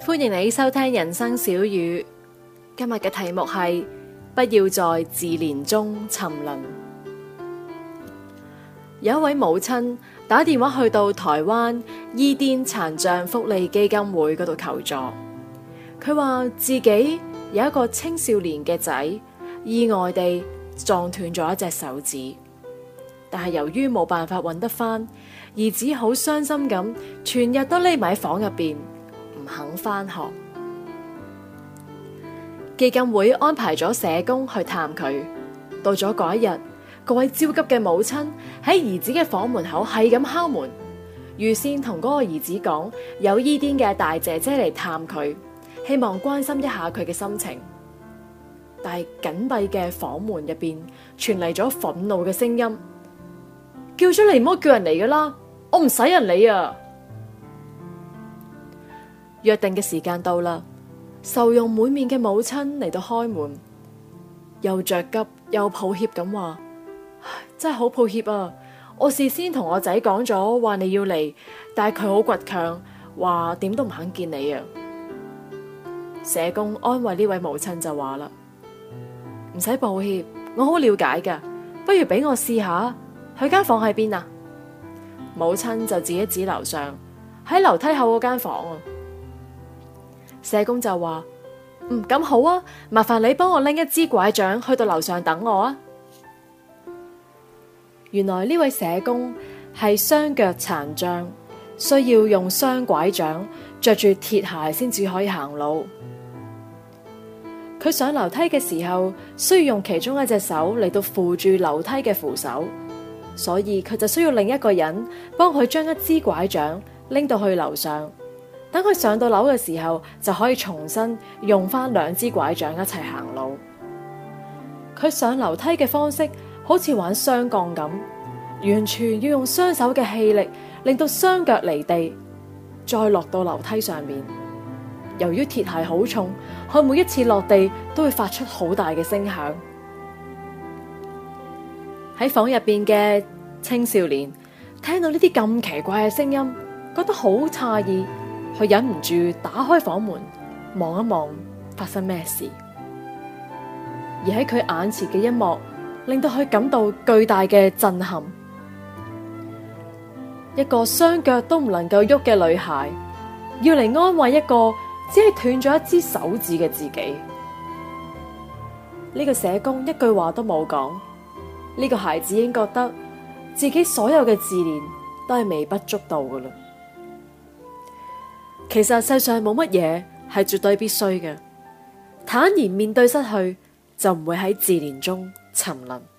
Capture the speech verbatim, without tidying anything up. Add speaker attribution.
Speaker 1: 歡迎你收聽人生小語，今日嘅題目係不要在自憐中沉淪。有一位母親打電話去到台灣伊甸殘障福利基金會嗰度求助，佢話自己有一個青少年嘅仔意外地撞斷咗一隻手指，但係由於冇辦法揾得返，兒子好傷心咁，全日都匿埋喺房入邊，唔肯返學。基金會安排咗社工去探佢，到咗嗰一日，嗰位焦急嘅母親喺兒子嘅房門口係咁敲門，預先同嗰個兒子講有伊甸嘅大姐姐嚟探佢，希望關心一下佢嘅心情。但係緊閉嘅房門入邊傳嚟咗憤怒嘅聲音，叫咗你唔好叫人嚟噶啦，我唔使人理啊！約定嘅時間到啦，愁容滿面嘅母親嚟到開門，又着急又抱歉咁話：真係好抱歉啊！我事先同我仔講咗話你要嚟，但係佢好倔強，話點都唔肯見你啊！社工安慰呢位母親就話啦：唔使抱歉，我好了解噶，不如俾我試下，佢間房喺邊啊？母親就指一指樓上，喺樓梯口嗰間房啊。社工就話：嗯，咁好啊，麻煩你幫我拎一支拐杖去到樓上等我啊。原來呢位社工係雙腳殘障，需要用雙拐杖，着住鐵鞋先至可以行路。佢上樓梯嘅時候，需要用其中一隻手嚟到扶住樓梯嘅扶手，所以佢就需要另一個人幫佢將一支拐杖拎到去樓上。等佢上到樓嘅時候，就可以重新用翻兩支拐杖一齊行路。佢上樓梯嘅方式好似玩雙槓咁，完全要用雙手嘅氣力，令到雙腳離地，再落到樓梯上面。由於鐵鞋好重，佢每一次落地都會發出好大嘅聲響。喺房入邊嘅青少年聽到呢啲咁奇怪嘅聲音，覺得好詫異，佢忍唔住打開房門望一望發生咩事。而喺佢眼前嘅一幕令到佢感到巨大嘅震撼。一個雙腳都唔能夠喐嘅女孩要嚟安慰一個只係斷咗一支手指嘅自己。呢個社工一句話都冇講，呢個孩子已經覺得自己所有嘅自憐都係微不足道噶啦。其實世上冇乜嘢係絕對必須嘅，坦然面對失去，就唔會喺自憐中沉淪。